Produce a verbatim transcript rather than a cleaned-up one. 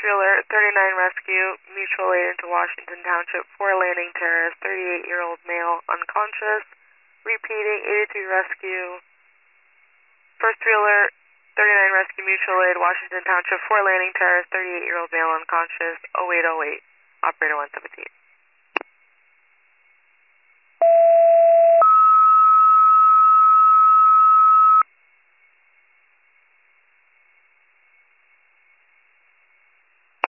three alert, thirty-nine rescue, mutual aid into Washington Township, four landing terrace, thirty-eight-year-old male unconscious. Repeating, eighty-three rescue. First three alert, thirty-nine rescue, mutual aid, Washington Township, four landing terrace, thirty-eight-year-old male unconscious, oh eight oh eight. Operator one seventeen.